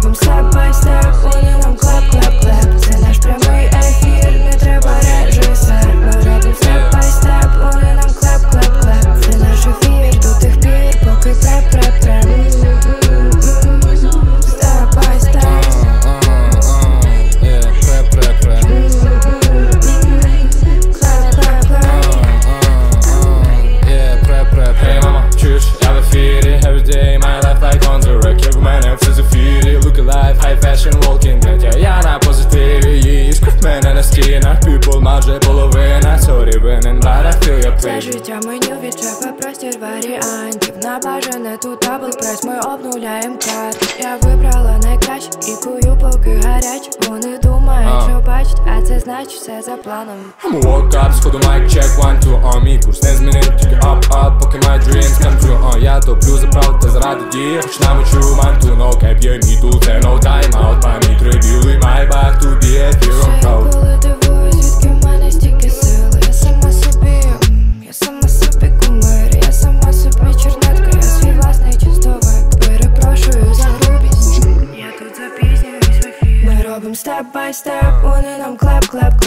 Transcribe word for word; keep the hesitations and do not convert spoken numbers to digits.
робим степ бай степ, вони нам клеп, клеп, клеп. Це наш прямий ефір, не треба режисер. Ми робим степ бай степ, вони нам клеп, клеп, клеп. Це наш ефір до тих пір, поки преп, преп, преп. Степ бай степ. Преп, преп, преп. Hey mama, чуєш, я в ефірі. Everyday my life like on the wreck. Як у мене все з ефірі. Look alive, high fashion, walking dead. Я, я на позитиві, її скруть мене на стінах. People майже половина. Sorry, винен, but I feel your Це pain. життя меню від шефа, простір варіантів. На бажане тут дабл прайс, ми обнуляєм карт. Я вибрала найкраще і кую, поки гаряче. Вони думають, що бачать, а це значить все за планом. I'ma walk up, сходу mic check, one, two, on мій курс не змінив, тільки up, up, поки my dreams come true. uh, Я топлю за правду та заради дії, хоч намочу манту, no cap, є мій тут, це no time out. Пам'ять ребілий, my back to be a hero, proud. Ще я коли дивуюсь, звідки в мене стільки сили. Я сама собі, я сама собі кумир. Я сама собі чернетка, я свій власний чистовик. Перепрошую за грубість, я тут запізнююсь в ефір. Ми робим степ бай степ, вони нам клеп, клеп, клеп.